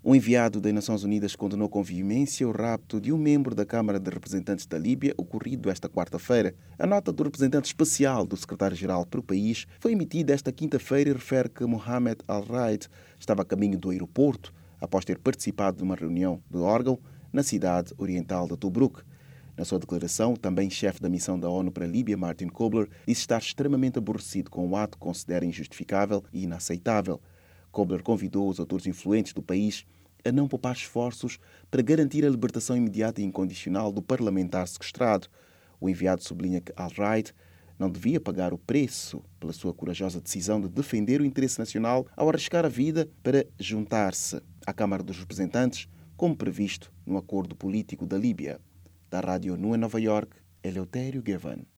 O enviado das Nações Unidas condenou com veemência o rapto de um membro da Câmara de Representantes da Líbia ocorrido esta quarta-feira. A nota do representante especial do secretário-geral para o país foi emitida esta quinta-feira e refere que Mohamed Al-Raid estava a caminho do aeroporto após ter participado de uma reunião do órgão na cidade oriental de Tobruk. Na sua declaração, também chefe da missão da ONU para a Líbia, Martin Kobler, disse estar extremamente aborrecido com o ato que considera injustificável e inaceitável. Kobler convidou os autores influentes do país a não poupar esforços para garantir a libertação imediata e incondicional do parlamentar sequestrado. O enviado sublinha que Al-Raid não devia pagar o preço pela sua corajosa decisão de defender o interesse nacional ao arriscar a vida para juntar-se à Câmara dos Representantes, como previsto no acordo político da Líbia. Da Rádio ONU em Nova York, Eleutério Gavan.